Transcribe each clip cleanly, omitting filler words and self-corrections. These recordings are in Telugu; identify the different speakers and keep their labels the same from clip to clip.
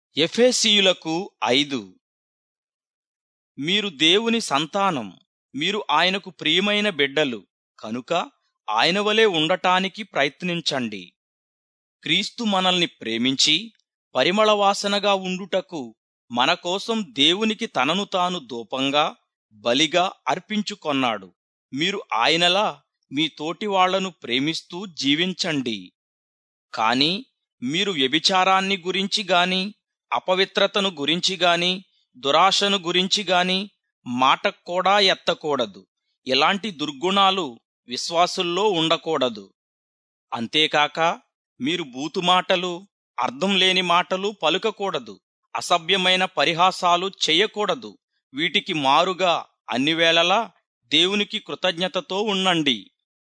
Speaker 1: ఎఫెసీయులకు 5. మీరు దేవుని సంతానం, మీరు ఆయనకు ప్రియమైన బిడ్డలు కనుక ఆయన వలె ఉండటానికి ప్రయత్నించండి. క్రీస్తు మనల్ని ప్రేమించి పరిమళవాసనగా ఉండుటకు మన కోసం దేవునికి తనను తాను ధూపంగా బలిగా అర్పించుకొన్నాడు. మీరు ఆయనలా మీ తోటి వాళ్లను ప్రేమిస్తూ జీవించండి. కాని మీరు వ్యభిచారాన్ని గురించి గాని, అపవిత్రతను గురించి గాని, దురాశను గురించి గాని మాటకూడా ఎత్తకూడదు. ఇలాంటి దుర్గుణాలు విశ్వాసుల్లో ఉండకూడదు. అంతేకాక మీరు బూతుమాటలు, అర్థం లేని మాటలు పలుకకూడదు. అసభ్యమైన పరిహాసాలు చెయ్యకూడదు. వీటికి మారుగా అన్నివేళలా దేవునికి కృతజ్ఞతతో ఉండండి.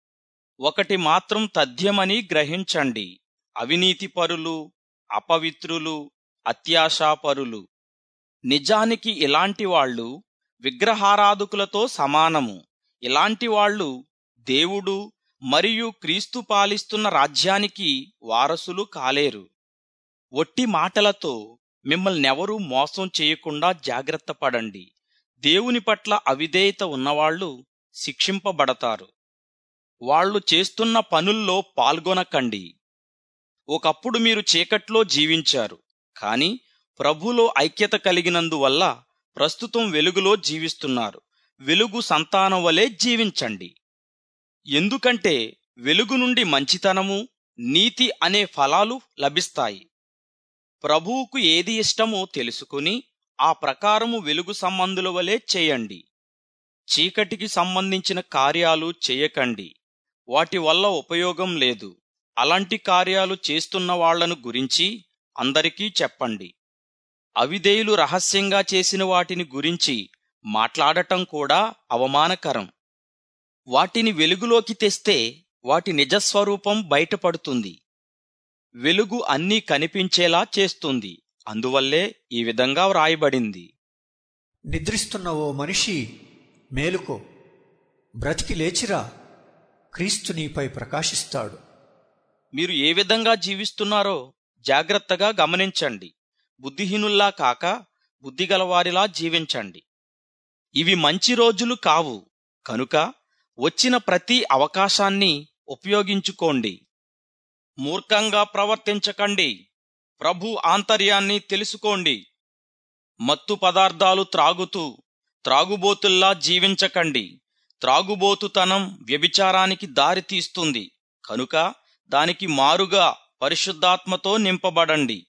Speaker 1: ఒకటి మాత్రం తథ్యమని గ్రహించండి. అవినీతిపరులు, అపవిత్రులు, అత్యాశాపరులు, నిజానికి ఇలాంటి వాళ్ళు విగ్రహారాధకులతో సమానము. ఇలాంటి వాళ్ళు దేవుడు మరియు క్రీస్తు పాలిస్తున్న రాజ్యానికి వారసులు కాలేరు. ఒట్టి మాటలతో మిమ్మల్నెవరూ మోసం చేయకుండా జాగ్రత్త పడండి. దేవుని పట్ల అవిధేయత ఉన్నవాళ్లు శిక్షింపబడతారు. వాళ్ళు చేస్తున్న పనుల్లో పాల్గొనకండి. ఒకప్పుడు మీరు చీకట్లో జీవించారు, కాని ప్రభులో ఐక్యత కలిగినందువల్ల ప్రస్తుతం వెలుగులో జీవిస్తున్నారు. వెలుగు సంతానం వలె జీవించండి. ఎందుకంటే వెలుగు నుండి మంచితనము, నీతి అనే ఫలాలు లభిస్తాయి. ప్రభువుకు ఏది ఇష్టమో తెలుసుకుని ఆ ప్రకారము వెలుగు సంబంధుల వలె చేయండి. చీకటికి సంబంధించిన కార్యాలు చేయకండి. వాటి వల్ల ఉపయోగం లేదు. అలాంటి కార్యాలు చేస్తున్న వాళ్లను గురించి అందరికీ చెప్పండి. అవిధేయులు రహస్యంగా చేసిన వాటిని గురించి మాట్లాడటం కూడా అవమానకరం. వాటిని వెలుగులోకి తెస్తే వాటి నిజస్వరూపం బయటపడుతుంది. వెలుగు అన్నీ కనిపించేలా చేస్తుంది. అందువల్లే ఈ విధంగా వ్రాయబడింది:
Speaker 2: నిద్రిస్తున్న ఓ మనిషి మేలుకో, బ్రతికి లేచిరా, క్రీస్తు నీపై ప్రకాశిస్తాడు.
Speaker 1: మీరు ఏ విధంగా జీవిస్తున్నారో జాగ్రత్తగా గమనించండి. బుద్ధిహీనుల్లా కాక బుద్ధిగలవారిలా జీవించండి. ఇవి మంచి రోజులు కావు కనుక వచ్చిన ప్రతి అవకాశాన్ని ఉపయోగించుకోండి. మూర్ఖంగా ప్రవర్తించకండి. ప్రభు ఆంతర్యాన్ని తెలుసుకోండి. మత్తు పదార్థాలు త్రాగుతూ త్రాగుబోతుల్లా జీవించకండి. త్రాగుబోతుతనం వ్యభిచారానికి దారి తీస్తుంది కనుక దానికి మారుగా పరిశుద్ధాత్మతో నింపబడండి.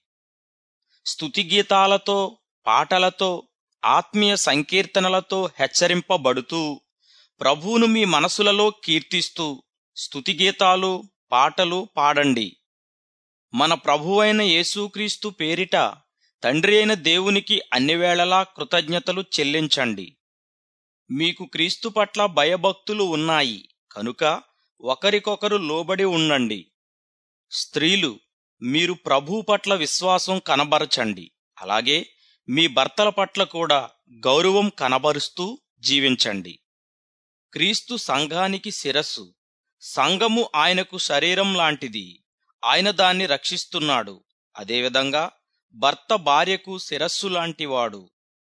Speaker 1: స్తుతిగీతాలతో, పాటలతో, ఆత్మీయ సంకీర్తనలతో హెచ్చరింపబడుతూ ప్రభువును మీ మనసులలో కీర్తిస్తూ స్తుతిగీతాలు, పాటలు పాడండి. మన ప్రభువైన యేసుక్రీస్తు పేరిట తండ్రి అయిన దేవునికి అన్నివేళలా కృతజ్ఞతలు చెల్లించండి. మీకు క్రీస్తు పట్ల భయభక్తులు ఉన్నాయి కనుక ఒకరికొకరు లోబడి ఉండండి. స్త్రీలు, మీరు ప్రభువు పట్ల విశ్వాసం కనబరచండి. అలాగే మీ భర్తల పట్ల కూడా గౌరవం కనబరుస్తూ జీవించండి. క్రీస్తు సంఘానికి శిరస్సు. సంఘము ఆయనకు శరీరం లాంటిది. ఆయన దాన్ని రక్షిస్తున్నాడు. అదేవిధంగా భర్త భార్యకు శిరస్సు లాంటివాడు.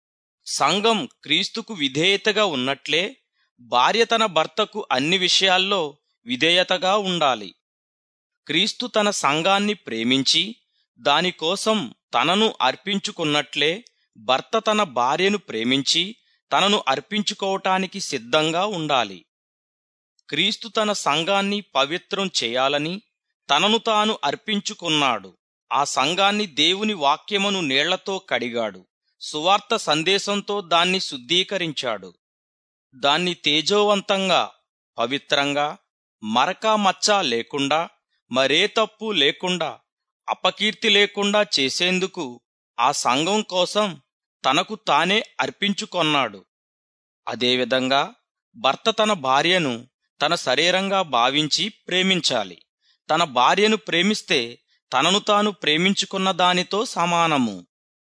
Speaker 1: సంఘం క్రీస్తుకు విధేయతగా ఉన్నట్లే భార్య తన భర్తకు అన్ని విషయాల్లో విధేయతగా ఉండాలి. క్రీస్తు తన సంఘాన్ని ప్రేమించి దానికోసం తనను అర్పించుకున్నట్లే భర్త తన భార్యను ప్రేమించి తనను అర్పించుకోవటానికి సిద్ధంగా ఉండాలి. క్రీస్తు తన సంఘాన్ని పవిత్రం చేయాలని తనను తాను అర్పించుకున్నాడు. ఆ సంఘాన్ని దేవుని వాక్యమును నీళ్లతో కడిగాడు. సువార్త సందేశంతో దాన్ని శుద్ధీకరించాడు. దాన్ని తేజోవంతంగా, పవిత్రంగా, మరకా మచ్చ లేకుండా, మరే తప్పు లేకుండా, అపకీర్తి లేకుండా చేసేందుకు ఆ సంఘం కోసం తనకు తానే అర్పించుకొన్నాడు. అదేవిధంగా భర్త తన భార్యను తన శరీరంగా భావించి ప్రేమించాలి. తన భార్యను ప్రేమిస్తే తనను తాను ప్రేమించుకున్న దానితో సమానము.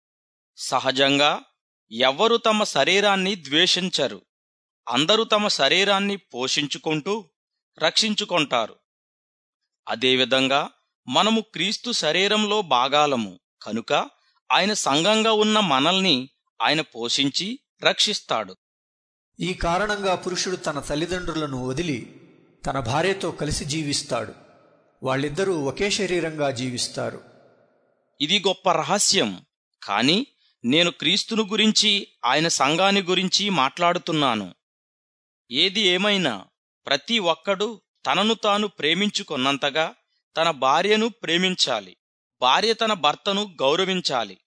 Speaker 1: సహజంగా ఎవ్వరూ తమ శరీరాన్ని ద్వేషించరు. అందరూ తమ శరీరాన్ని పోషించుకుంటూ రక్షించుకొంటారు. అదేవిధంగా మనము క్రీస్తు శరీరంలో భాగాలము కనుక ఆయన సంఘంగా ఉన్న మనల్ని ఆయన పోషించి రక్షిస్తాడు.
Speaker 2: ఈ కారణంగా పురుషుడు తన తల్లిదండ్రులను వదిలి తన భార్యతో కలిసి జీవిస్తాడు. వాళ్ళిద్దరూ ఒకే శరీరంగా జీవిస్తారు.
Speaker 1: ఇది గొప్ప రహస్యం. కాని నేను క్రీస్తును గురించి, ఆయన సంఘాన్ని గురించి మాట్లాడుతున్నాను. ఏది ఏమైనా ప్రతి ఒక్కడు తనను తాను ప్రేమించుకున్నంతగా తన భార్యను ప్రేమించాలి. భార్య తన భర్తను గౌరవించాలి.